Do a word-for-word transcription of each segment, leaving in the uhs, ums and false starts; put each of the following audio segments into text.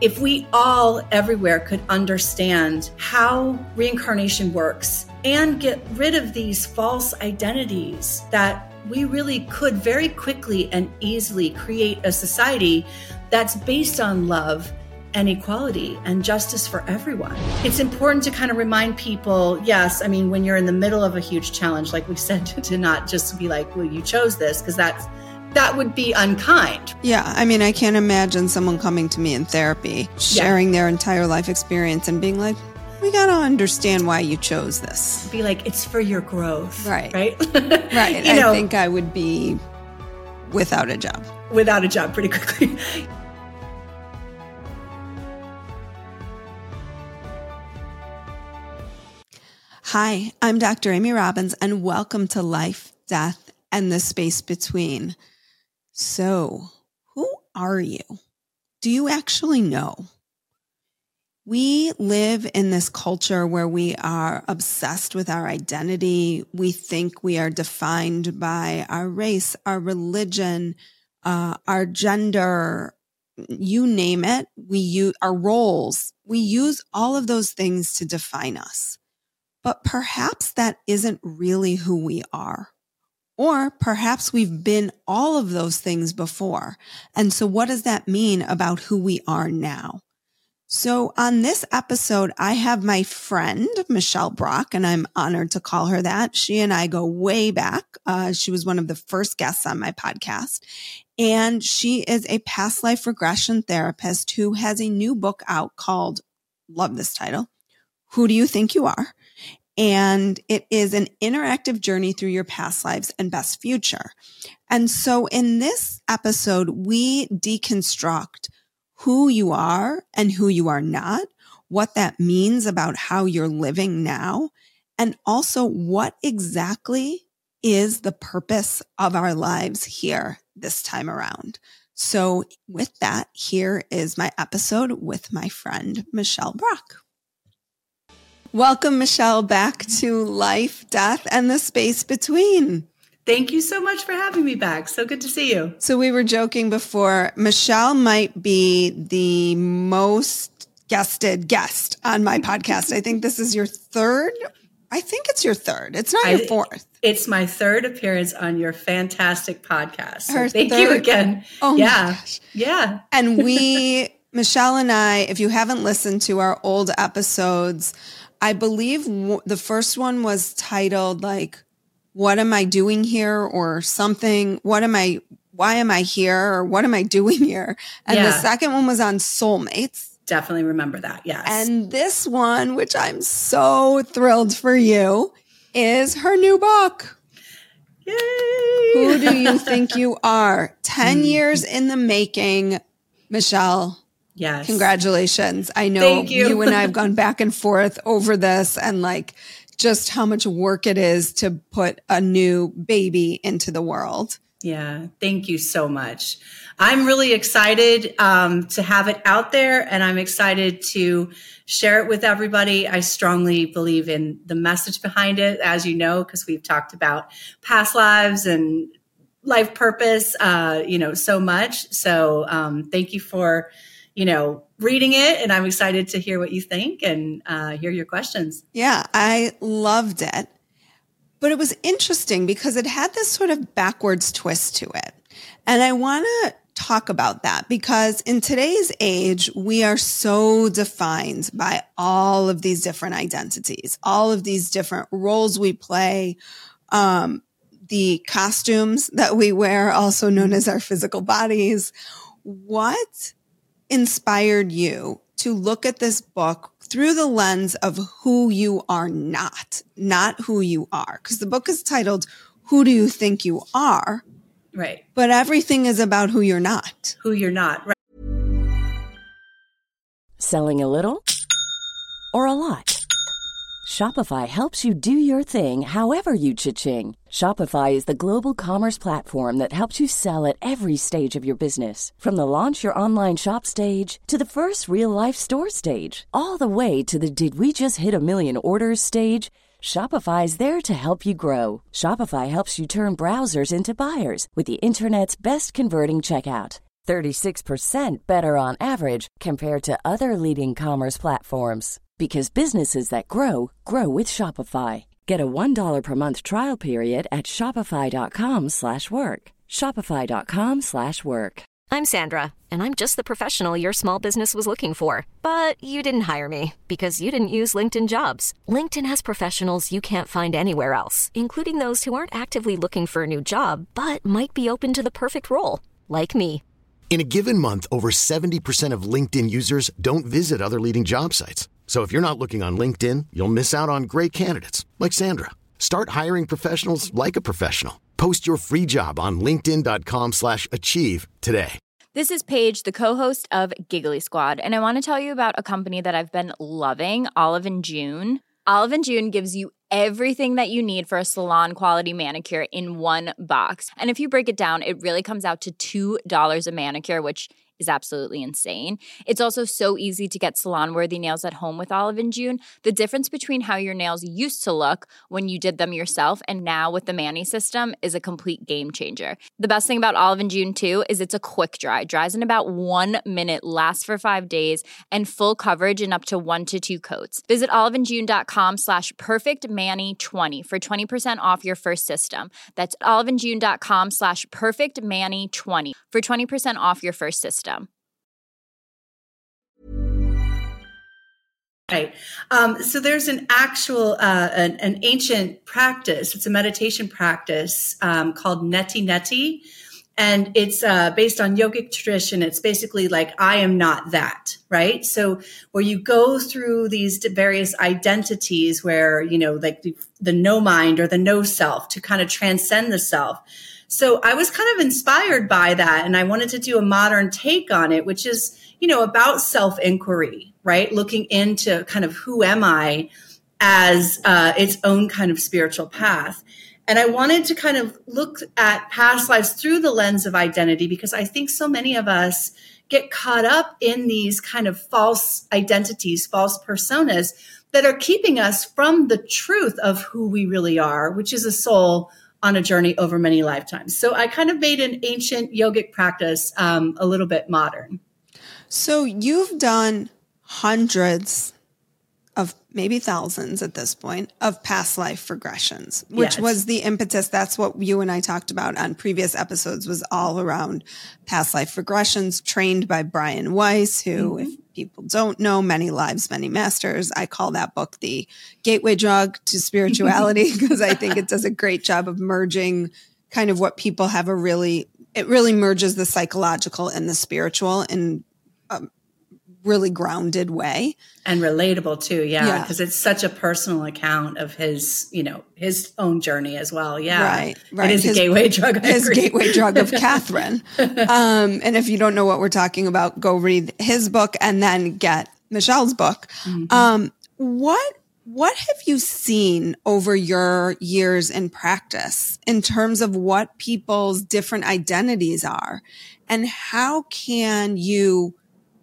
If we all everywhere could understand how reincarnation works and get rid of these false identities, that we really could very quickly and easily create a society that's based on love and equality and justice for everyone. It's important to kind of remind people, yes, I mean, when you're in the middle of a huge challenge, like we said, to not just be like, well, you chose this, because that's that would be unkind. Yeah, I mean, I can't imagine someone coming to me in therapy, sharing yeah. their entire life experience and being like, we got to understand why you chose this. Be like, it's for your growth. Right. Right? Right. you I know, think I would be without a job. Without a job pretty quickly. Hi, I'm Doctor Amy Robbins, and welcome to Life, Death, and the Space Between. So, who are you? Do you actually know? We live in this culture where we are obsessed with our identity. We think we are defined by our race, our religion, uh, our gender, you name it. We use our roles. We use all of those things to define us. But perhaps that isn't really who we are. Or perhaps we've been all of those things before. And so what does that mean about who we are now? So on this episode, I have my friend, Michelle Brock, and I'm honored to call her that. She and I go way back. Uh, she was one of the first guests on my podcast. And she is a past life regression therapist who has a new book out called, love this title, Who Do You Think You Are? And it is an interactive journey through your past lives and best future. And so in this episode, we deconstruct who you are and who you are not, what that means about how you're living now, and also what exactly is the purpose of our lives here this time around. So with that, here is my episode with my friend, Michelle Brock. Welcome, Michelle, back to Life, Death, and the Space Between. Thank you so much for having me back. So good to see you. So we were joking before, Michelle might be the most guested guest on my podcast. I think this is your third. I think it's your third. It's not your I, fourth. It's my third appearance on your fantastic podcast. So Her thank third, you again. Oh yeah. my gosh. Yeah. And we, Michelle and I, if you haven't listened to our old episodes, I believe w- the first one was titled like, what am I doing here or something? What am I, why am I here or what am I doing here? And yeah. the second one was on soulmates. Definitely remember that. Yes. And this one, which I'm so thrilled for you, is her new book. Yay! Who Do You Think You Are? ten years in the making, Michelle. Yes. Congratulations. I know Thank you. you and I have gone back and forth over this and like just how much work it is to put a new baby into the world. Yeah. Thank you so much. I'm really excited um, to have it out there, and I'm excited to share it with everybody. I strongly believe in the message behind it, as you know, because we've talked about past lives and life purpose, uh, you know, so much. So um, thank you for you know, reading it, and I'm excited to hear what you think and uh, hear your questions. Yeah, I loved it. But it was interesting because it had this sort of backwards twist to it. And I want to talk about that because in today's age, we are so defined by all of these different identities, all of these different roles we play, um, the costumes that we wear, also known as our physical bodies. What inspired you to look at this book through the lens of who you are not, not who you are? Because the book is titled, Who Do You Think You Are? Right. But everything is about who you're not. Who you're not. Right. Selling a little or a lot? Shopify helps you do your thing however you cha-ching. Shopify is the global commerce platform that helps you sell at every stage of your business. From the launch your online shop stage to the first real-life store stage, all the way to the did we just hit a million orders stage. Shopify is there to help you grow. Shopify helps you turn browsers into buyers with the internet's best converting checkout. thirty-six percent better on average compared to other leading commerce platforms. Because businesses that grow, grow with Shopify. Get a one dollar per month trial period at shopify.com slash work. Shopify.com slash work. I'm Sandra, and I'm just the professional your small business was looking for. But you didn't hire me because you didn't use LinkedIn Jobs. LinkedIn has professionals you can't find anywhere else, including those who aren't actively looking for a new job, but might be open to the perfect role, like me. In a given month, over seventy percent of LinkedIn users don't visit other leading job sites. So if you're not looking on LinkedIn, you'll miss out on great candidates like Sandra. Start hiring professionals like a professional. Post your free job on linkedin.com slash achieve today. This is Paige, the co-host of Giggly Squad, and I want to tell you about a company that I've been loving, Olive and June. Olive and June gives you everything that you need for a salon-quality manicure in one box. And if you break it down, it really comes out to two dollars a manicure, which is absolutely insane. It's also so easy to get salon-worthy nails at home with Olive and June. The difference between how your nails used to look when you did them yourself and now with the Mani system is a complete game changer. The best thing about Olive and June, too, is it's a quick dry. Dries in about one minute, lasts for five days, and full coverage in up to one to two coats. Visit oliveandjune.com slash perfectmani20 for twenty percent off your first system. That's oliveandjune.com slash perfectmani20 for twenty percent off your first system. Right. Um, so there's an actual, uh, an, an ancient practice. It's a meditation practice um, called Neti Neti. And it's uh, based on yogic tradition. It's basically like, I am not that, right? So where you go through these various identities where, you know, like the, the no mind or the no self to kind of transcend the self. So I was kind of inspired by that. And I wanted to do a modern take on it, which is, you know, about self-inquiry, right? Looking into kind of who am I as uh, its own kind of spiritual path. And I wanted to kind of look at past lives through the lens of identity, because I think so many of us get caught up in these kind of false identities, false personas that are keeping us from the truth of who we really are, which is a soul on a journey over many lifetimes. So I kind of made an ancient yogic practice um, a little bit modern. So you've done hundreds of maybe thousands at this point of past life regressions, which yes. was the impetus. That's what you and I talked about on previous episodes, was all around past life regressions, trained by Brian Weiss, who, mm-hmm. if people don't know, Many Lives, Many Masters. I call that book the gateway drug to spirituality because I think it does a great job of merging kind of what people have a really, it really merges the psychological and the spiritual in a really grounded way. And relatable too. Yeah. Because yeah. it's such a personal account of his, you know, his own journey as well. Yeah. Right. Right. It is his, a gateway drug. I his agree. gateway drug of Catherine. Um, and if you don't know what we're talking about, go read his book and then get Michelle's book. Mm-hmm. Um, what, what have you seen over your years in practice in terms of what people's different identities are, and how can you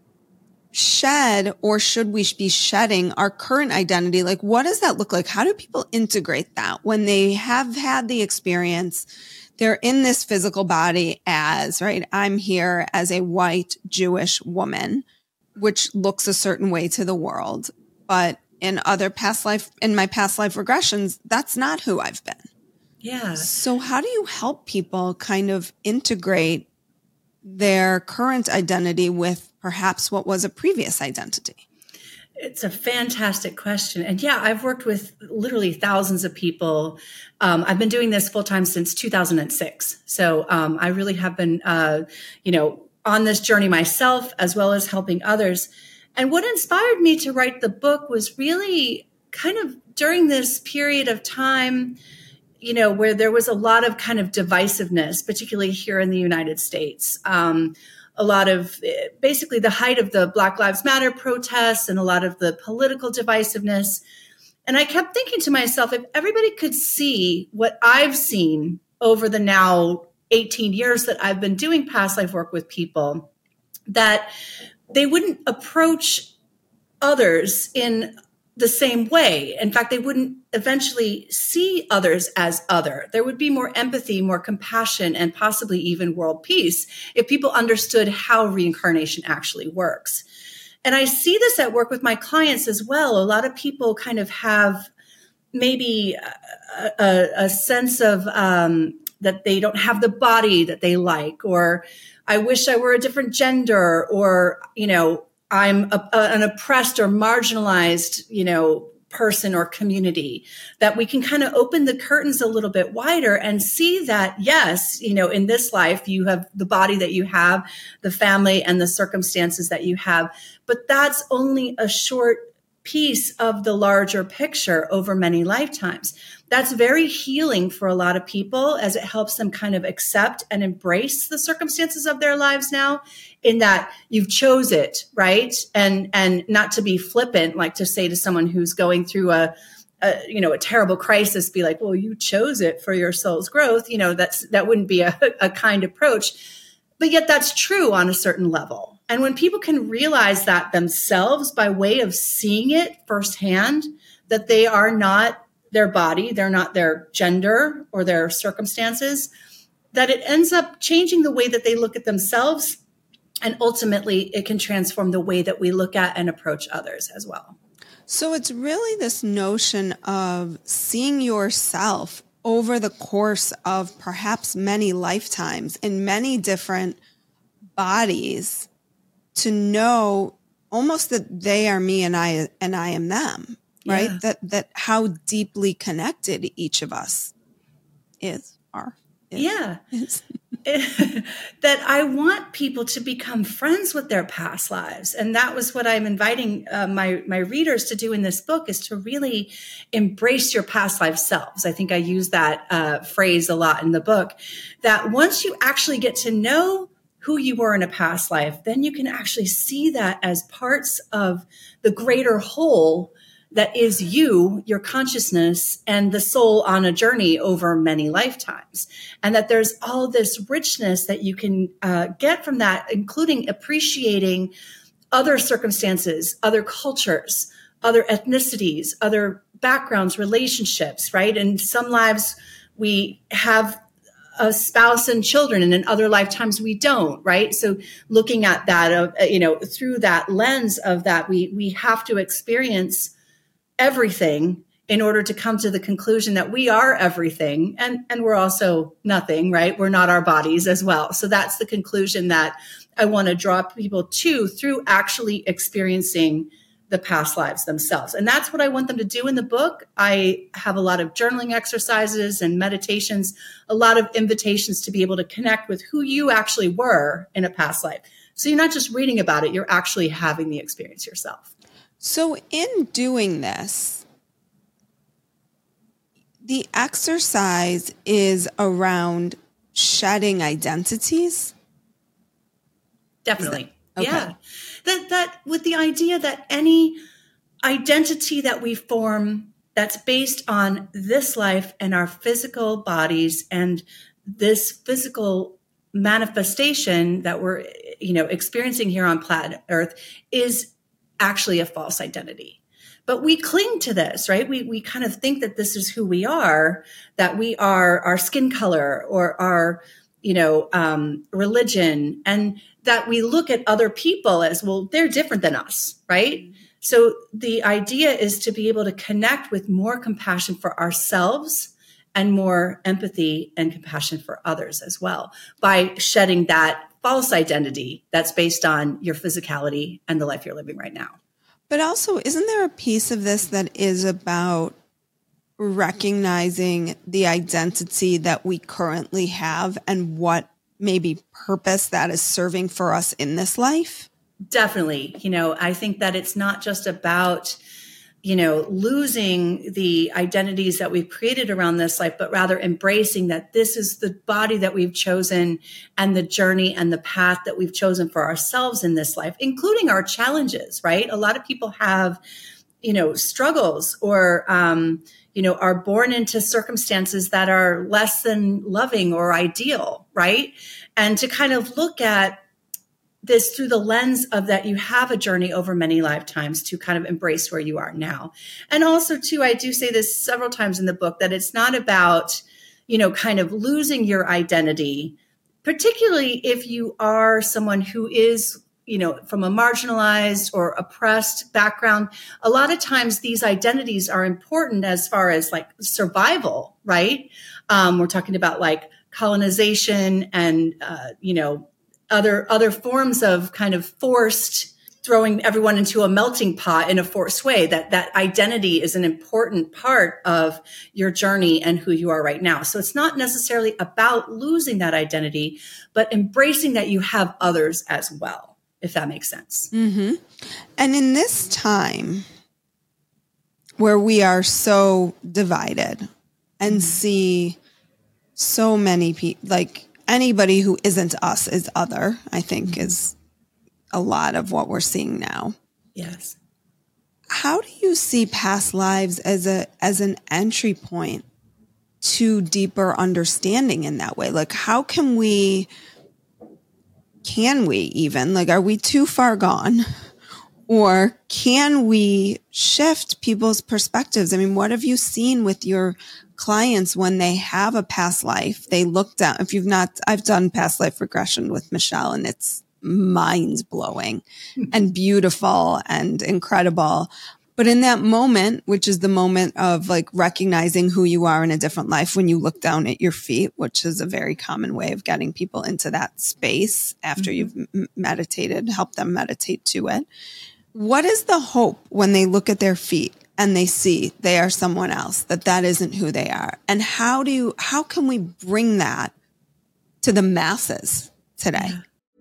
shed, or should we be shedding, our current identity? Like, what does that look like? How do people integrate that when they have had the experience? They're in this physical body as, right, I'm here as a white Jewish woman, which looks a certain way to the world. But in other past life, in my past life regressions, that's not who I've been. Yeah. So how do you help people kind of integrate their current identity with perhaps what was a previous identity? It's a fantastic question. And yeah, I've worked with literally thousands of people. Um, I've been doing this full time since two thousand six. So um, I really have been, uh, you know, on this journey myself, as well as helping others. And what inspired me to write the book was really kind of during this period of time, you know, where there was a lot of kind of divisiveness, particularly here in the United States. Um, a lot of basically the height of the Black Lives Matter protests and a lot of the political divisiveness. And I kept thinking to myself, if everybody could see what I've seen over the now eighteen years that I've been doing past life work with people, that they wouldn't approach others in the same way. In fact, they wouldn't eventually see others as other. There would be more empathy, more compassion, and possibly even world peace if people understood how reincarnation actually works. And I see this at work with my clients as well. A lot of people kind of have maybe a, a, a sense of um, that they don't have the body that they like, or I wish I were a different gender, or, you know, I'm a, a, an oppressed or marginalized, you know, person or community, that we can kind of open the curtains a little bit wider and see that, yes, you know, in this life, you have the body that you have, the family and the circumstances that you have, but that's only a short piece of the larger picture over many lifetimes. That's very healing for a lot of people, as it helps them kind of accept and embrace the circumstances of their lives now, in that you've chose it, right? And, and not to be flippant, like to say to someone who's going through a, a, you know, a terrible crisis, be like, well, you chose it for your soul's growth. You know, that's, that wouldn't be a, a kind approach, but yet that's true on a certain level. And when people can realize that themselves by way of seeing it firsthand, that they are not their body, they're not their gender or their circumstances, that it ends up changing the way that they look at themselves. And ultimately, it can transform the way that we look at and approach others as well. So it's really this notion of seeing yourself over the course of perhaps many lifetimes in many different bodies, to know almost that they are me and I and I am them, right? Yeah. That that how deeply connected each of us is, are. Is, yeah. Is. That I want people to become friends with their past lives. And that was what I'm inviting uh, my, my readers to do in this book, is to really embrace your past life selves. I think I use that uh, phrase a lot in the book, that once you actually get to know who you were in a past life, then you can actually see that as parts of the greater whole that is you, your consciousness, and the soul on a journey over many lifetimes. And that there's all this richness that you can uh, get from that, including appreciating other circumstances, other cultures, other ethnicities, other backgrounds, relationships, right? In some lives, we have a spouse and children, and in other lifetimes we don't, right? So looking at that, uh, you know, through that lens of that, we we have to experience everything in order to come to the conclusion that we are everything, and and we're also nothing, right? We're not our bodies as well. So that's the conclusion that I want to draw people to through actually experiencing the past lives themselves. And that's what I want them to do in the book. I have a lot of journaling exercises and meditations, a lot of invitations to be able to connect with who you actually were in a past life. So you're not just reading about it, you're actually having the experience yourself. So in doing this, the exercise is around shedding identities? Definitely. Okay. Yeah. That, that with the idea that any identity that we form that's based on this life and our physical bodies and this physical manifestation that we're, you know, experiencing here on planet Earth is actually a false identity. But we cling to this, right? We we kind of think that this is who we are, that we are our skin color or our, you know, um, religion, and that we look at other people as, well, they're different than us, right? Mm-hmm. So the idea is to be able to connect with more compassion for ourselves and more empathy and compassion for others as well, by shedding that false identity that's based on your physicality and the life you're living right now. But also, isn't there a piece of this that is about recognizing the identity that we currently have and what maybe purpose that is serving for us in this life? Definitely. You know, I think that it's not just about, you know, losing the identities that we've created around this life, but rather embracing that this is the body that we've chosen and the journey and the path that we've chosen for ourselves in this life, including our challenges, right? A lot of people have, you know, struggles or, um, you know, are born into circumstances that are less than loving or ideal, right? And to kind of look at this through the lens of that you have a journey over many lifetimes to kind of embrace where you are now. And also too, I do say this several times in the book, that it's not about, you know, kind of losing your identity, particularly if you are someone who is, you know, from a marginalized or oppressed background. A lot of times these identities are important as far as like survival, right? Um, we're talking about like colonization and, uh, you know, other other forms of kind of forced throwing everyone into a melting pot in a forced way. That that identity is an important part of your journey and who you are right now. So it's not necessarily about losing that identity, but embracing that you have others as well, if that makes sense. Mm-hmm. And in this time where we are so divided and mm-hmm. see so many people, like anybody who isn't us is other, I think mm-hmm. is a lot of what we're seeing now. Yes. How do you see past lives as a as an entry point to deeper understanding in that way? Like, how can we, can we even, like, are we too far gone? Or can we shift people's perspectives? I mean, what have you seen with your clients when they have a past life? They look down, if you've not, I've done past life regression with Michelle, and it's mind blowing and beautiful and incredible. But in that moment, which is the moment of like recognizing who you are in a different life, when you look down at your feet, which is a very common way of getting people into that space after mm-hmm. you've m- meditated, help them meditate to it. What is the hope when they look at their feet and they see they are someone else, that that isn't who they are? And how do you, how can we bring that to the masses today?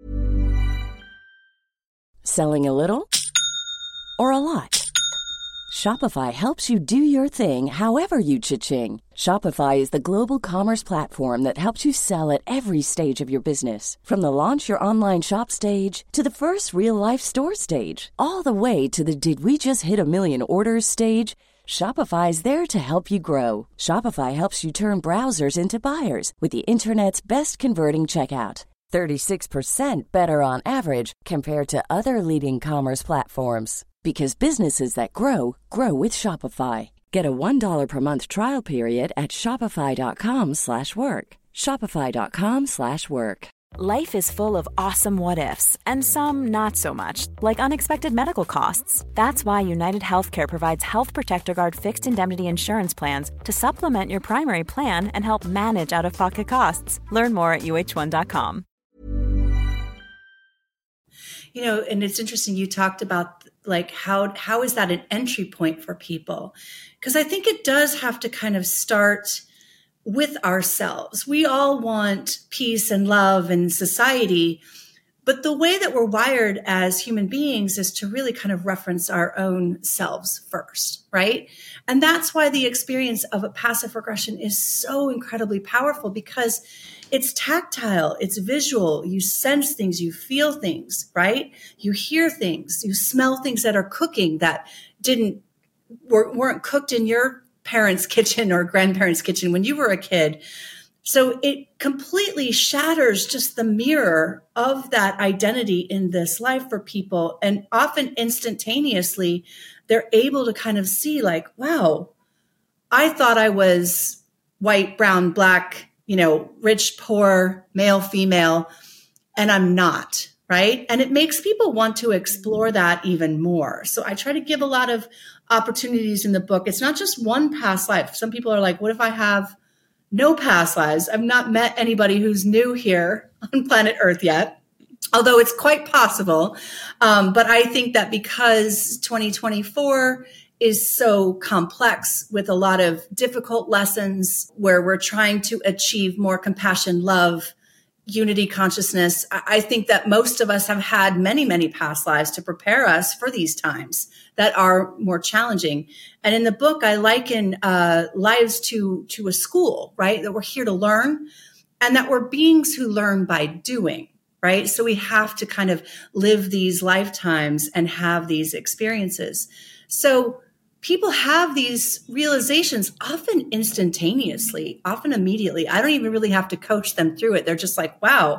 Selling a little or a lot? Shopify helps you do your thing however you cha-ching. Shopify is the global commerce platform that helps you sell at every stage of your business. From the launch your online shop stage to the first real life store stage, all the way to the did we just hit a million orders stage. Shopify is there to help you grow. Shopify helps you turn browsers into buyers with the internet's best converting checkout. thirty-six percent better on average compared to other leading commerce platforms. Because businesses that grow, grow with Shopify. Get a one dollar per month trial period at shopify.com slash work. Shopify.com slash work. Life is full of awesome what-ifs, and some not so much, like unexpected medical costs. That's why United Healthcare provides Health Protector Guard fixed indemnity insurance plans to supplement your primary plan and help manage out-of-pocket costs. Learn more at U H one dot com. You know, and it's interesting, you talked about like how how is that an entry point for people? Because I think it does have to kind of start with ourselves. We all want peace and love and society, but the way that we're wired as human beings is to really kind of reference our own selves first, right? And that's why the experience of a passive regression is so incredibly powerful, because it's tactile, it's visual, you sense things, you feel things, right? You hear things, you smell things that are cooking that didn't, weren't cooked in your parents' kitchen or grandparents' kitchen when you were a kid. So it completely shatters just the mirror of that identity in this life for people. And often instantaneously, they're able to kind of see like, wow, I thought I was white, brown, black, you know, rich, poor, male, female, and I'm not, right? And it makes people want to explore that even more. So I try to give a lot of opportunities in the book. It's not just one past life. Some people are like, what if I have no past lives? I've not met anybody who's new here on planet Earth yet, although it's quite possible. Um, but I think that because twenty twenty-four is so complex with a lot of difficult lessons where we're trying to achieve more compassion, love, unity, consciousness, I think that most of us have had many, many past lives to prepare us for these times that are more challenging. And in the book, I liken uh, lives to, to a school, right? That we're here to learn, and that we're beings who learn by doing, right? So we have to kind of live these lifetimes and have these experiences. So people have these realizations often instantaneously, often immediately. I don't even really have to coach them through it. They're just like, wow,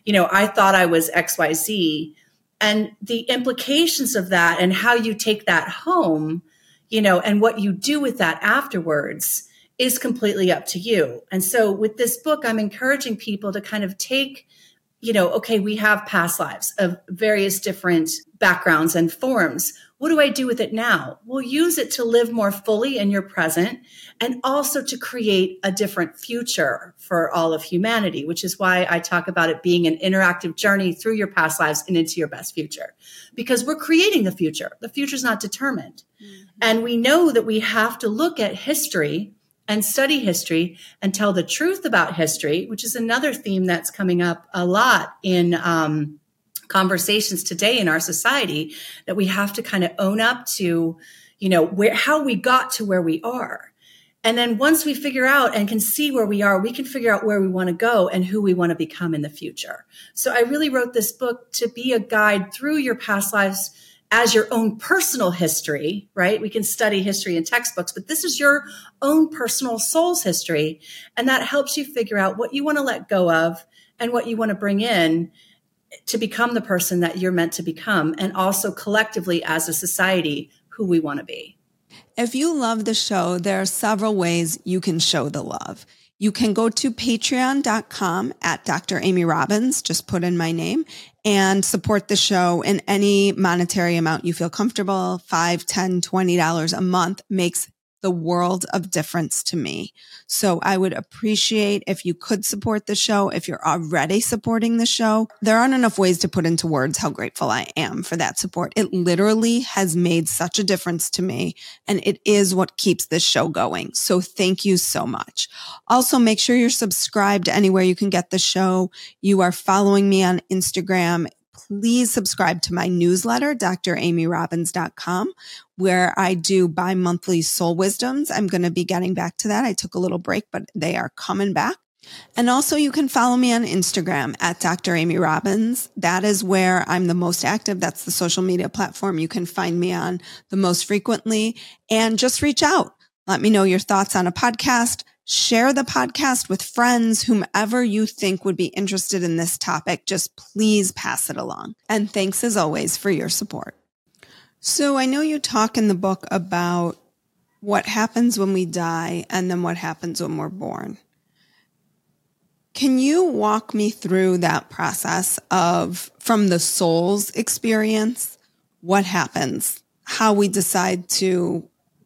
you know, I thought I was X Y Z. And the implications of that and how you take that home, you know, and what you do with that afterwards is completely up to you. And so with this book, I'm encouraging people to kind of take, you know, okay, we have past lives of various different backgrounds and forms. What do I do with it now? We'll use it to live more fully in your present and also to create a different future for all of humanity, which is why I talk about it being an interactive journey through your past lives and into your best future, because we're creating the future. The future is not determined. Mm-hmm. And we know that we have to look at history and study history and tell the truth about history, which is another theme that's coming up a lot in um, conversations today in our society, that we have to kind of own up to, you know, where, how we got to where we are. And then once we figure out and can see where we are, we can figure out where we want to go and who we want to become in the future. So I really wrote this book to be a guide through your past lives as your own personal history, right? We can study history in textbooks, but this is your own personal soul's history. And that helps you figure out what you want to let go of and what you want to bring in to become the person that you're meant to become. And also collectively as a society, who we want to be. If you love the show, there are several ways you can show the love. You can go to patreon dot com at Doctor Amy Robbins, just put in my name, and support the show in any monetary amount you feel comfortable. Five, ten, twenty dollars a month makes the world of difference to me. So I would appreciate if you could support the show. If you're already supporting the show, there aren't enough ways to put into words how grateful I am for that support. It literally has made such a difference to me, and it is what keeps this show going. So thank you so much. Also, make sure you're subscribed anywhere you can get the show. You are following me on Instagram. Please subscribe to my newsletter, D R Amy Robbins dot com, where I do bi-monthly soul wisdoms. I'm going to be getting back to that. I took a little break, but they are coming back. And also you can follow me on Instagram at Doctor Amy Robbins. That is where I'm the most active. That's the social media platform you can find me on the most frequently. And just reach out. Let me know your thoughts on a podcast. Share the podcast with friends, whomever you think would be interested in this topic. Just please pass it along. And thanks as always for your support. So I know you talk in the book about what happens when we die and then what happens when we're born. Can you walk me through that process of, from the soul's experience, what happens, how we decide to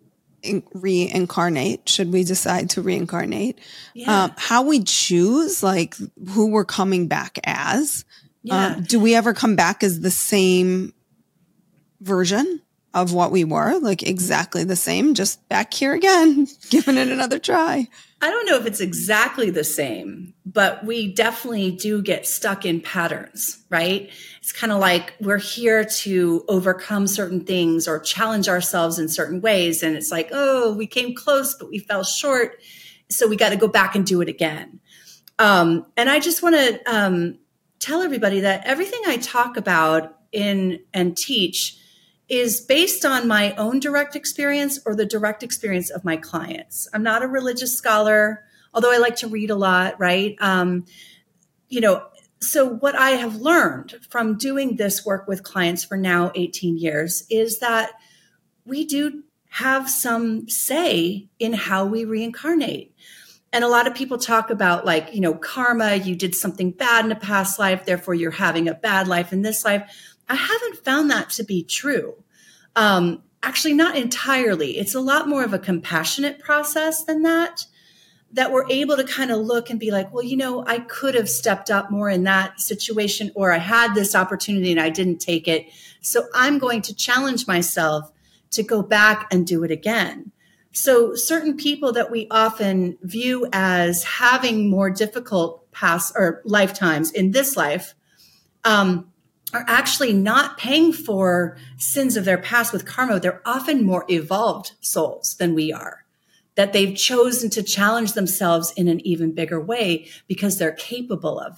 reincarnate, should we decide to reincarnate, yeah. um, how we choose, like, who we're coming back as. Yeah. Um, do we ever come back as the same version of what we were, like exactly the same, just back here again, giving it another try? I don't know if it's exactly the same, but we definitely do get stuck in patterns, right? It's kind of like we're here to overcome certain things or challenge ourselves in certain ways. And it's like, oh, we came close, but we fell short. So we got to go back and do it again. Um, and I just want to um, tell everybody that everything I talk about in and teach is based on my own direct experience or the direct experience of my clients. I'm not a religious scholar, although I like to read a lot, right? Um, you know, so what I have learned from doing this work with clients for now eighteen years is that we do have some say in how we reincarnate. And a lot of people talk about, like, you know, karma, you did something bad in a past life, therefore you're having a bad life in this life. I haven't found that to be true. Um, actually, not entirely. It's a lot more of a compassionate process than that, that we're able to kind of look and be like, well, you know, I could have stepped up more in that situation, or I had this opportunity and I didn't take it. So I'm going to challenge myself to go back and do it again. So certain people that we often view as having more difficult past or lifetimes in this life, um, are actually not paying for sins of their past with karma. They're often more evolved souls than we are, that they've chosen to challenge themselves in an even bigger way because they're capable of that.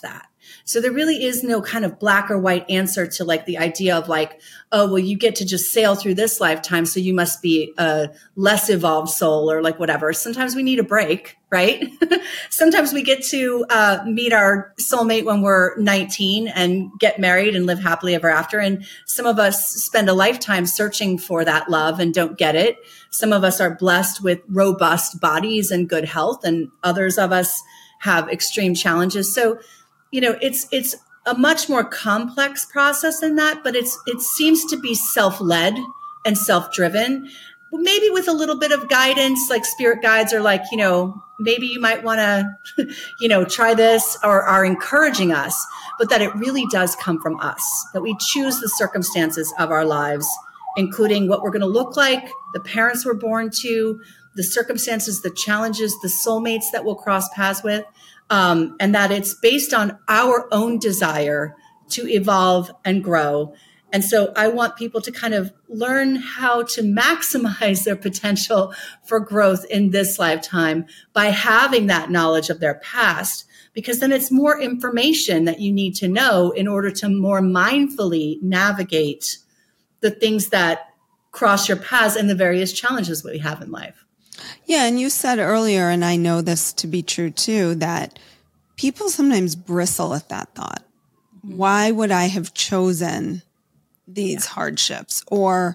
So there really is no kind of black or white answer to like the idea of like, oh, well, you get to just sail through this lifetime, so you must be a less evolved soul or like whatever. Sometimes we need a break, right? Sometimes we get to uh, meet our soulmate when we're nineteen and get married and live happily ever after. And some of us spend a lifetime searching for that love and don't get it. Some of us are blessed with robust bodies and good health, and others of us have extreme challenges. So, you know, it's it's a much more complex process than that, but it's it seems to be self-led and self-driven, maybe with a little bit of guidance, like spirit guides are like, you know, maybe you might want to, you know, try this, or are encouraging us, but that it really does come from us, that we choose the circumstances of our lives, including what we're going to look like, the parents we're born to, the circumstances, the challenges, the soulmates that we'll cross paths with, um, and that it's based on our own desire to evolve and grow. And so I want people to kind of learn how to maximize their potential for growth in this lifetime by having that knowledge of their past, because then it's more information that you need to know in order to more mindfully navigate the things that cross your paths and the various challenges that we have in life. Yeah. And you said earlier, and I know this to be true too, that people sometimes bristle at that thought. Why would I have chosen these yeah. hardships? Or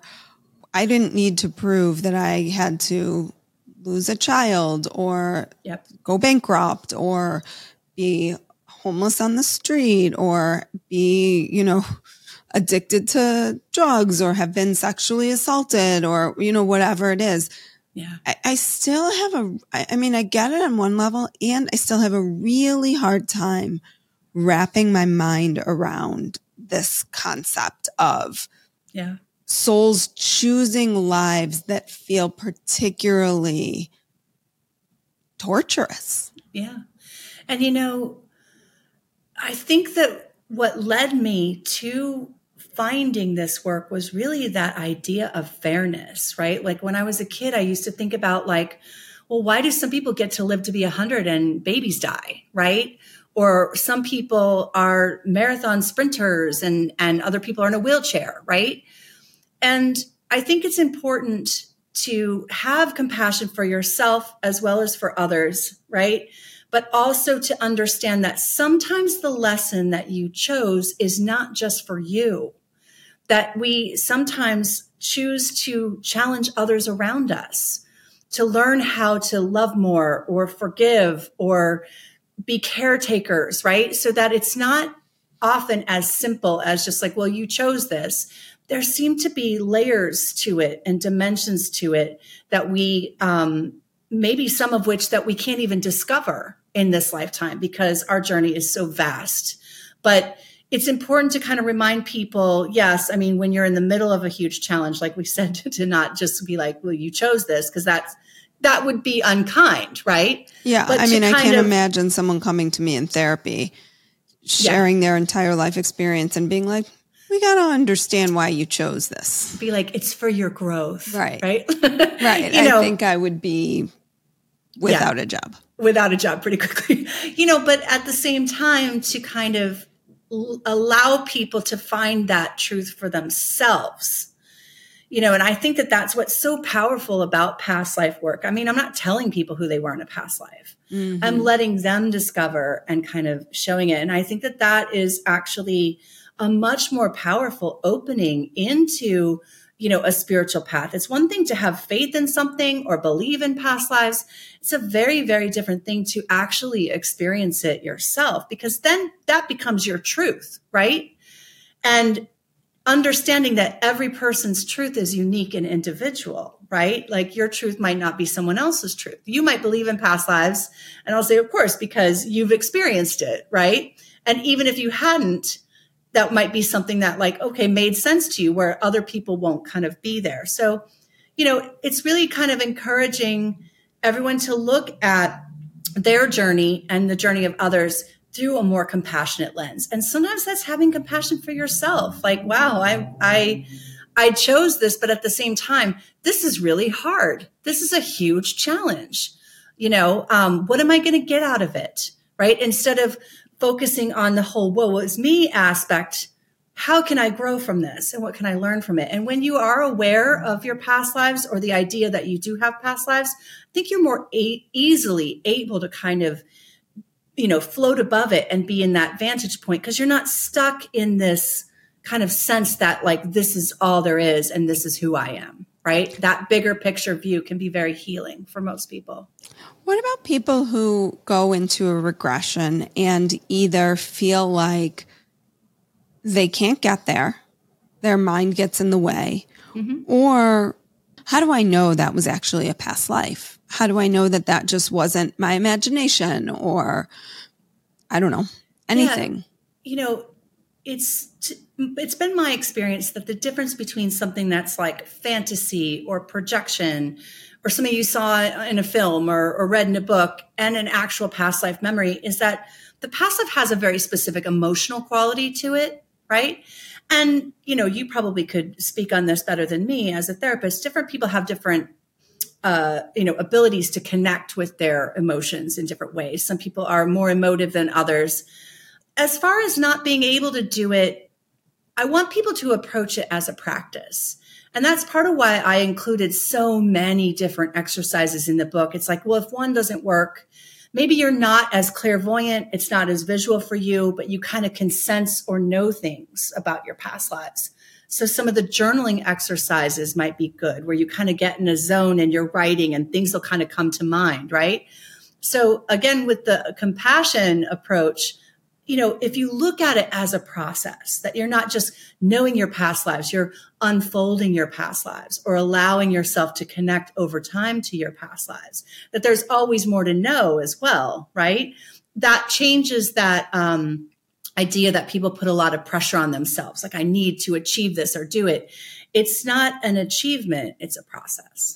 I didn't need to prove that I had to lose a child or yep. go bankrupt or be homeless on the street or be, you know, addicted to drugs or have been sexually assaulted or, you know, whatever it is. Yeah. I, I still have a, I, I mean, I get it on one level, and I still have a really hard time wrapping my mind around this concept of yeah. souls choosing lives that feel particularly torturous. Yeah. And, you know, I think that what led me to finding this work was really that idea of fairness, right? Like when I was a kid, I used to think about like, well, why do some people get to live to be a hundred and babies die, right? Or some people are marathon sprinters and, and other people are in a wheelchair, right? And I think it's important to have compassion for yourself as well as for others, right? But also to understand that sometimes the lesson that you chose is not just for you, that we sometimes choose to challenge others around us, to learn how to love more or forgive or be caretakers, right? So that it's not often as simple as just like, well, you chose this. There seem to be layers to it and dimensions to it that we, um, maybe some of which that we can't even discover in this lifetime because our journey is so vast. But it's important to kind of remind people, yes, I mean, when you're in the middle of a huge challenge, like we said, to, to not just be like, well, you chose this, because that's, that would be unkind, right? Yeah. But I mean, I can't of, imagine someone coming to me in therapy, sharing yeah. their entire life experience and being like, we got to understand why you chose this. Be like, it's for your growth. Right. Right. Right. you know, I think I would be without yeah, a job. Without a job pretty quickly, you know, but at the same time to kind of allow people to find that truth for themselves, you know, and I think that that's what's so powerful about past life work. I mean, I'm not telling people who they were in a past life. Mm-hmm. I'm letting them discover and kind of showing it. And I think that that is actually a much more powerful opening into, you know, a spiritual path. It's one thing to have faith in something or believe in past lives. It's a very, very different thing to actually experience it yourself, because then that becomes your truth, right? And understanding that every person's truth is unique and individual, right? Like your truth might not be someone else's truth. You might believe in past lives, and I'll say, of course, because you've experienced it, right? And even if you hadn't, that might be something that like, okay, made sense to you where other people won't kind of be there. So, you know, it's really kind of encouraging everyone to look at their journey and the journey of others through a more compassionate lens. And sometimes that's having compassion for yourself. Like, wow, I, I, I chose this, but at the same time, this is really hard. This is a huge challenge. You know, um, what am I going to get out of it? Right? Instead of focusing on the whole woe is me aspect. How can I grow from this and what can I learn from it? And when you are aware of your past lives or the idea that you do have past lives, I think you're more a- easily able to kind of, you know, float above it and be in that vantage point because you're not stuck in this kind of sense that like, this is all there is and this is who I am, right? That bigger picture view can be very healing for most people. What about people who go into a regression and either feel like they can't get there, their mind gets in the way, mm-hmm. or how do I know that was actually a past life? How do I know that that just wasn't my imagination or I don't know, anything? Yeah. You know, it's t- it's been my experience that the difference between something that's like fantasy or projection or something you saw in a film or, or read in a book and an actual past life memory is that the past life has a very specific emotional quality to it. Right. And, you know, you probably could speak on this better than me as a therapist. Different people have different, uh, you know, abilities to connect with their emotions in different ways. Some people are more emotive than others. As far as not being able to do it, I want people to approach it as a practice. And that's part of why I included so many different exercises in the book. It's like, well, if one doesn't work, maybe you're not as clairvoyant, it's not as visual for you, but you kind of can sense or know things about your past lives. So some of the journaling exercises might be good, where you kind of get in a zone and you're writing and things will kind of come to mind, right? So again, with the compassion approach, you know, if you look at it as a process, that you're not just knowing your past lives, you're unfolding your past lives or allowing yourself to connect over time to your past lives, that there's always more to know as well, right? That changes that um, idea that people put a lot of pressure on themselves. Like, I need to achieve this or do it. It's not an achievement. It's a process.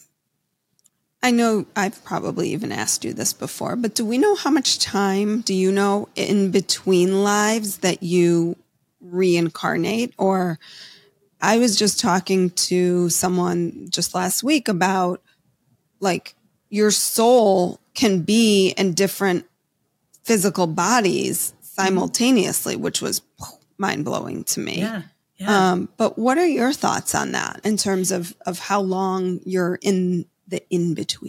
I know I've probably even asked you this before, but do we know how much time, do you know, in between lives that you reincarnate? Or I was just talking to someone just last week about like your soul can be in different physical bodies simultaneously, which was mind blowing to me. Yeah. Yeah. Um, but what are your thoughts on that in terms of, of how long you're in the in-between?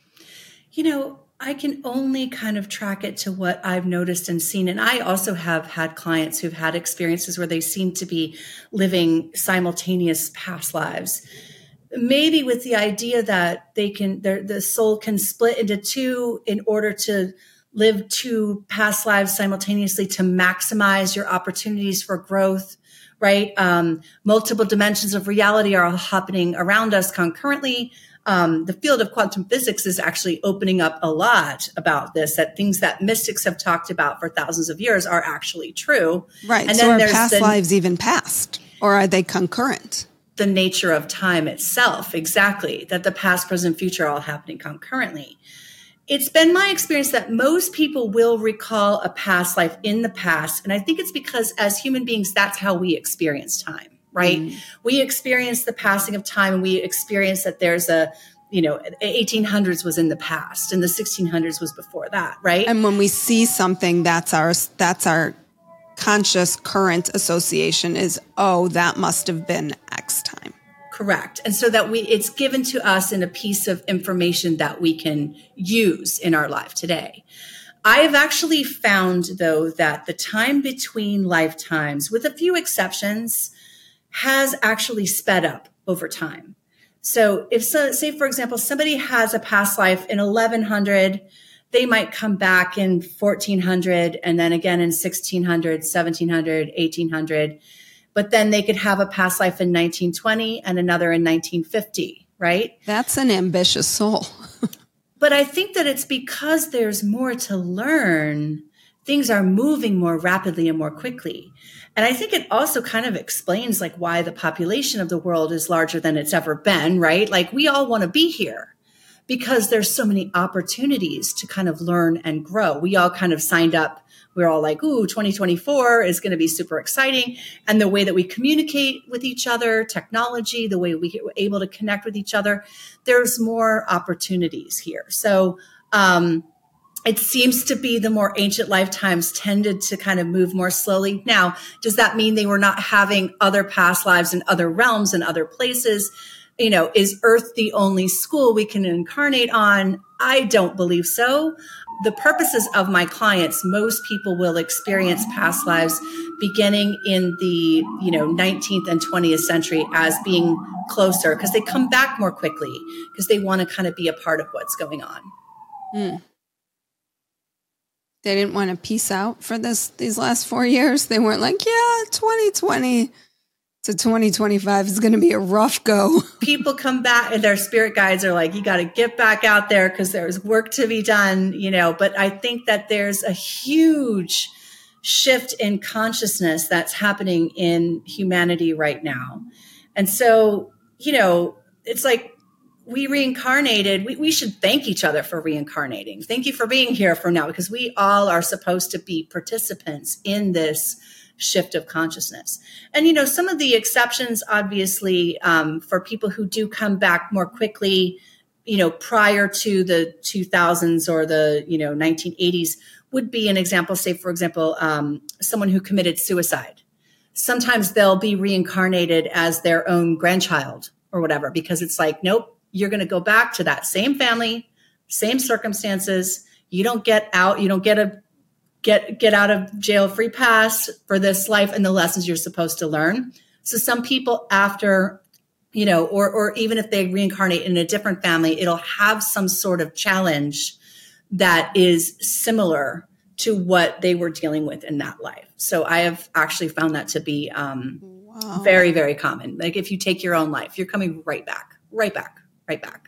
You know, I can only kind of track it to what I've noticed and seen. And I also have had clients who've had experiences where they seem to be living simultaneous past lives, maybe with the idea that they can, the soul can split into two in order to live two past lives simultaneously to maximize your opportunities for growth, right? Um, multiple dimensions of reality are happening around us concurrently. Um, the field of quantum physics is actually opening up a lot about this, that things that mystics have talked about for thousands of years are actually true. Right. And so then are past the, lives even past, or are they concurrent? The nature of time itself, exactly, that the past, present, future are all happening concurrently. It's been my experience that most people will recall a past life in the past. And I think it's because as human beings, that's how we experience time. Right. Mm. We experience the passing of time and we experience that there's a, you know, eighteen hundreds was in the past and the sixteen hundreds was before that. Right. And when we see something, that's our, that's our conscious current association is, oh, that must have been X time. Correct. And so that we, it's given to us in a piece of information that we can use in our life today. I have actually found, though, that the time between lifetimes, with a few exceptions, has actually sped up over time. So if, so, say, for example, somebody has a past life in eleven hundred, they might come back in fourteen hundred and then again in sixteen hundred, seventeen hundred, eighteen hundred. But then they could have a past life in nineteen twenty and another in nineteen fifty, right? That's an ambitious soul. But I think that it's because there's more to learn. Things are moving more rapidly and more quickly. And I think it also kind of explains like why the population of the world is larger than it's ever been, right? Like we all want to be here because there's so many opportunities to kind of learn and grow. We all kind of signed up. We're all like, ooh, twenty twenty-four is going to be super exciting. And the way that we communicate with each other, technology, the way we were able to connect with each other, there's more opportunities here. So, um, it seems to be the more ancient lifetimes tended to kind of move more slowly. Now, does that mean they were not having other past lives in other realms and other places? You know, is Earth the only school we can incarnate on? I don't believe so. The purposes of my clients, most people will experience past lives beginning in the, you know, nineteenth and twentieth century as being closer because they come back more quickly because they want to kind of be a part of what's going on. Hmm. They didn't want to peace out for this these last four years. They weren't like, yeah, twenty twenty to twenty twenty-five is going to be a rough go. People come back and their spirit guides are like, you got to get back out there because there's work to be done, you know. But I think that there's a huge shift in consciousness that's happening in humanity right now. And so, you know, it's like, we reincarnated. We, we should thank each other for reincarnating. Thank you for being here for now, because we all are supposed to be participants in this shift of consciousness. And, you know, some of the exceptions, obviously, um, for people who do come back more quickly, you know, prior to the two thousands or the, you know, nineteen eighties would be an example, say, for example, um, someone who committed suicide. Sometimes they'll be reincarnated as their own grandchild or whatever, because it's like, nope, you're going to go back to that same family, same circumstances. You don't get out. You don't get a get get out of jail free pass for this life and the lessons you're supposed to learn. So some people after, you know, or or even if they reincarnate in a different family, it'll have some sort of challenge that is similar to what they were dealing with in that life. So I have actually found that to be um, wow. very, very common. Like if you take your own life, you're coming right back, right back. Right back.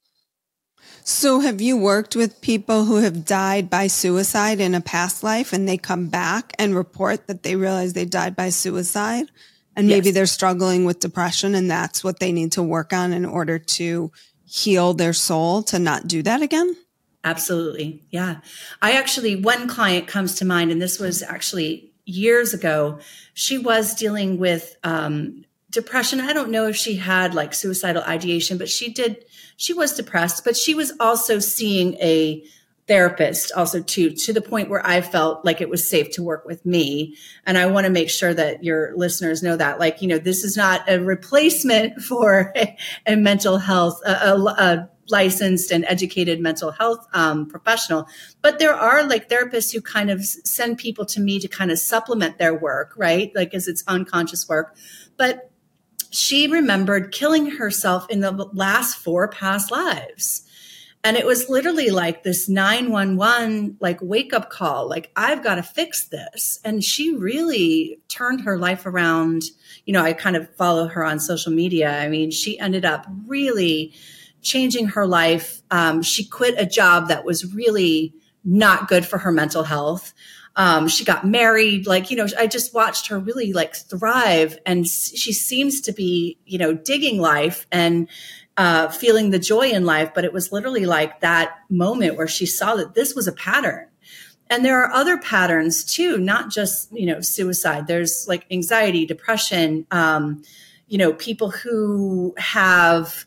So have you worked with people who have died by suicide in a past life and they come back and report that they realize they died by suicide and maybe yes. they're struggling with depression and that's what they need to work on in order to heal their soul to not do that again? Absolutely. Yeah. I actually, one client comes to mind, and this was actually years ago. She was dealing with um depression. I don't know if she had like suicidal ideation, but she did, she was depressed, but she was also seeing a therapist also too, to the point where I felt like it was safe to work with me. And I want to make sure that your listeners know that, like, you know, this is not a replacement for a, a mental health, a, a, a licensed and educated mental health um, professional. But there are like therapists who kind of send people to me to kind of supplement their work, right? Like as it's unconscious work. But she remembered killing herself in the last four past lives. And it was literally like this nine one one, like wake up call, like I've got to fix this. And she really turned her life around. You know, I kind of follow her on social media. I mean, she ended up really changing her life. Um, she quit a job that was really not good for her mental health. Um, she got married, like, you know, I just watched her really like thrive, and she seems to be, you know, digging life and uh, feeling the joy in life. But it was literally like that moment where she saw that this was a pattern. And there are other patterns too, not just, you know, suicide. There's like anxiety, depression, um, you know, people who have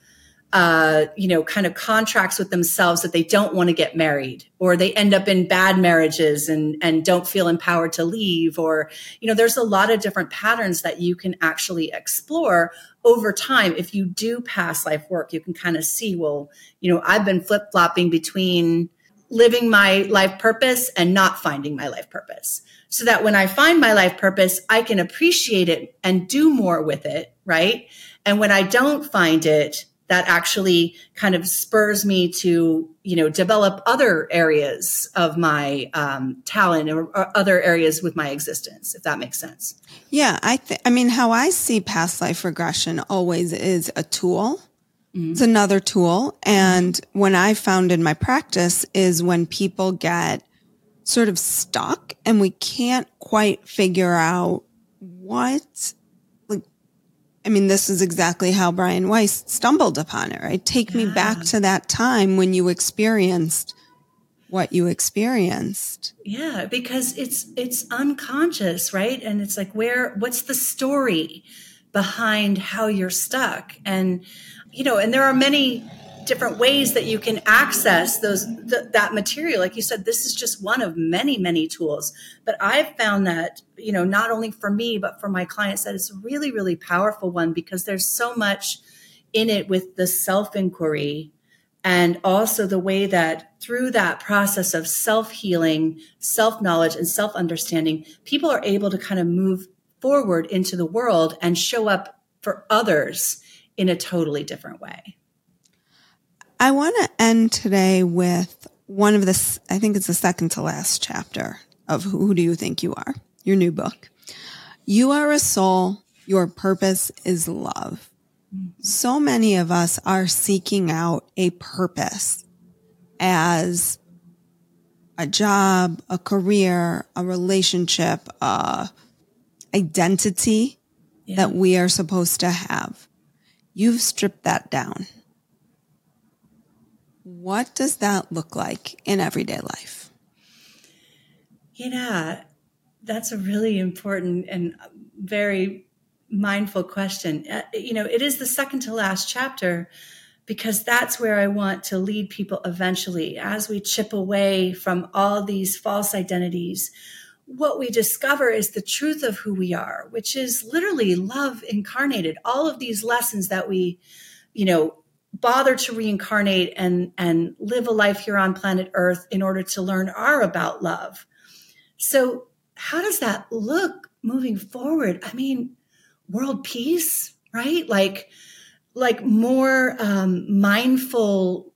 uh, you know, kind of contracts with themselves that they don't want to get married, or they end up in bad marriages and, and don't feel empowered to leave. Or, you know, there's a lot of different patterns that you can actually explore over time. If you do past life work, you can kind of see, well, you know, I've been flip flopping between living my life purpose and not finding my life purpose, so that when I find my life purpose, I can appreciate it and do more with it. Right. And when I don't find it, that actually kind of spurs me to, you know, develop other areas of my um, talent or, or other areas with my existence, if that makes sense. Yeah. I th- I mean, how I see past life regression always is a tool. Mm-hmm. It's another tool. And when I found in my practice is when people get sort of stuck and we can't quite figure out what, I mean, this is exactly how Brian Weiss stumbled upon it, right? Take yeah. me back to that time when you experienced what you experienced. Yeah, because it's it's unconscious, right? And it's like, where, what's the story behind how you're stuck? And, you know, and there are many different ways that you can access those th- that material. Like you said, this is just one of many, many tools. But I've found that, you know, not only for me, but for my clients, that it's a really, really powerful one because there's so much in it with the self-inquiry and also the way that through that process of self-healing, self-knowledge, and self-understanding, people are able to kind of move forward into the world and show up for others in a totally different way. I want to end today with one of the, I think it's the second to last chapter of Who Do You Think You Are? Your new book. You are a soul. Your purpose is love. So many of us are seeking out a purpose as a job, a career, a relationship, a identity yeah. that we are supposed to have. You've stripped that down. What does that look like in everyday life? Yeah, that's a really important and very mindful question. Uh, you know, it is the second to last chapter because that's where I want to lead people eventually as we chip away from all these false identities. What we discover is the truth of who we are, which is literally love incarnated. All of these lessons that we, you know, bother to reincarnate and, and live a life here on planet Earth in order to learn are about love. So how does that look moving forward? I mean, world peace, right? Like, like more um, mindful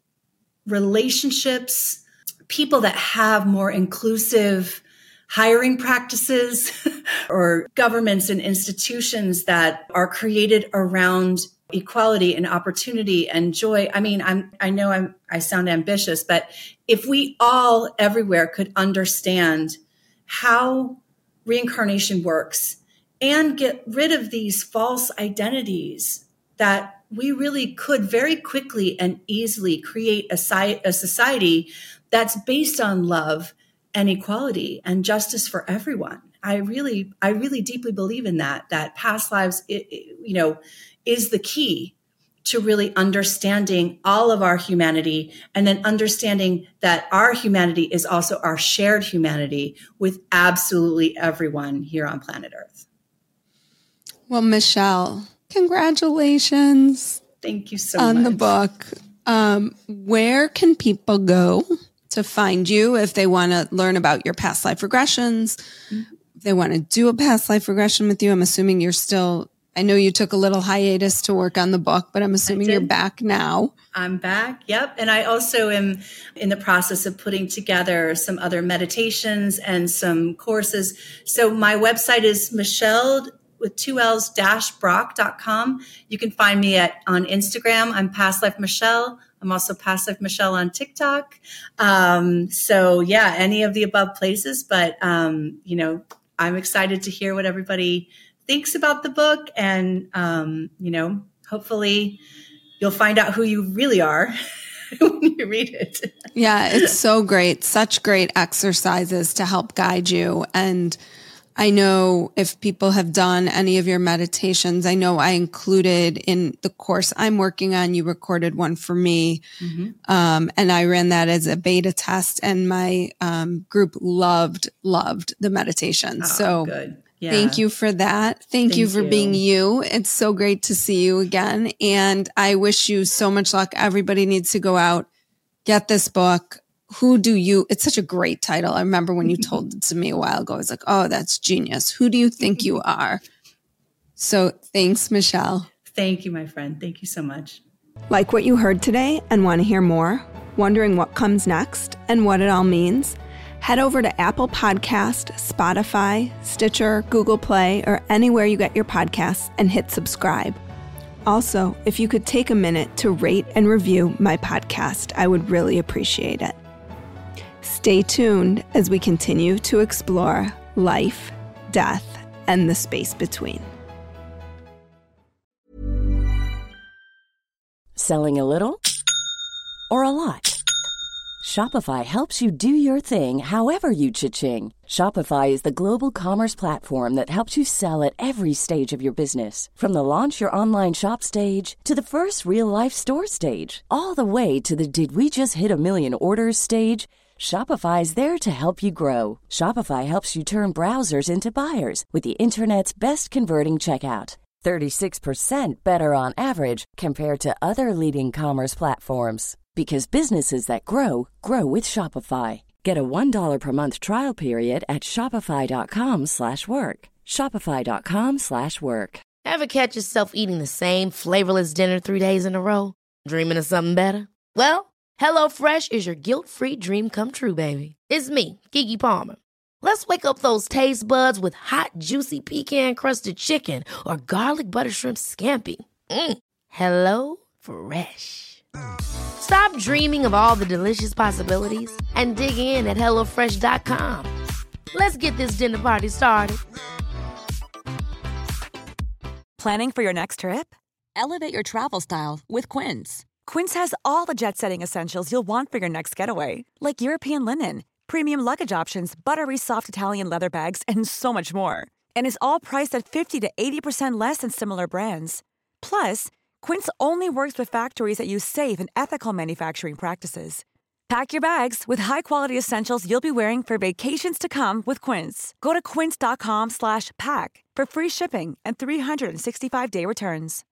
relationships, people that have more inclusive hiring practices or governments and institutions that are created around equality and opportunity and joy. I mean, I'm, I know I'm, I sound ambitious, but if we all everywhere could understand how reincarnation works and get rid of these false identities, that we really could very quickly and easily create a, si- a society that's based on love and equality and justice for everyone. I really, I really deeply believe in that, that past lives, it, it, you know, is the key to really understanding all of our humanity and then understanding that our humanity is also our shared humanity with absolutely everyone here on planet Earth. Well, Michelle, congratulations. Thank you so on much. On the book. Um, where can people go to find you if they want to learn about your past life regressions? Mm-hmm. If they want to do a past life regression with you, I'm assuming you're still, I know you took a little hiatus to work on the book, but I'm assuming you're back now. I'm back. Yep. And I also am in the process of putting together some other meditations and some courses. So my website is Michelle with two L's dash Brock dot com. You can find me at on Instagram. I'm Past Life Michelle. I'm also Past Life Michelle on TikTok. Um, so yeah, any of the above places. But um, you know, I'm excited to hear what everybody thinks about the book, and um, you know, hopefully you'll find out who you really are when you read it. Yeah, it's so great. Such great exercises to help guide you. And I know if people have done any of your meditations, I know I included in the course I'm working on, you recorded one for me. Mm-hmm. Um, and I ran that as a beta test, and my um, group loved, loved the meditation. Oh, so good. Yeah. Thank you for that. Thank, Thank you for you. being you. It's so great to see you again. And I wish you so much luck. Everybody needs to go out, get this book. Who do you, it's such a great title. I remember when you told it to me a while ago, I was like, oh, that's genius. Who do you think you are? So thanks, Michelle. Thank you, my friend. Thank you so much. Like what you heard today and want to hear more? Wondering what comes next and what it all means? Head over to Apple Podcast, Spotify, Stitcher, Google Play, or anywhere you get your podcasts and hit subscribe. Also, if you could take a minute to rate and review my podcast, I would really appreciate it. Stay tuned as we continue to explore life, death, and the space between. Selling a little or a lot? Shopify helps you do your thing however you cha-ching. Shopify is the global commerce platform that helps you sell at every stage of your business. From the launch your online shop stage to the first real-life store stage, all the way to the did we just hit a million orders stage. Shopify is there to help you grow. Shopify helps you turn browsers into buyers with the internet's best converting checkout. thirty-six percent better on average compared to other leading commerce platforms. Because businesses that grow, grow with Shopify. Get a one dollar per month trial period at shopify.com slash work. Shopify.com slash work. Ever catch yourself eating the same flavorless dinner three days in a row? Dreaming of something better? Well, HelloFresh is your guilt-free dream come true, baby. It's me, Keke Palmer. Let's wake up those taste buds with hot, juicy pecan-crusted chicken or garlic butter shrimp scampi. Mm. Hello Fresh. Stop dreaming of all the delicious possibilities and dig in at hello fresh dot com. Let's get this dinner party started. Planning for your next trip? Elevate your travel style with Quince. Quince has all the jet-setting essentials you'll want for your next getaway, like European linen, premium luggage options, buttery soft Italian leather bags, and so much more. And is all priced at fifty to eighty percent less than similar brands. Plus, Quince only works with factories that use safe and ethical manufacturing practices. Pack your bags with high-quality essentials you'll be wearing for vacations to come with Quince. Go to quince.com slash pack for free shipping and three sixty-five day returns.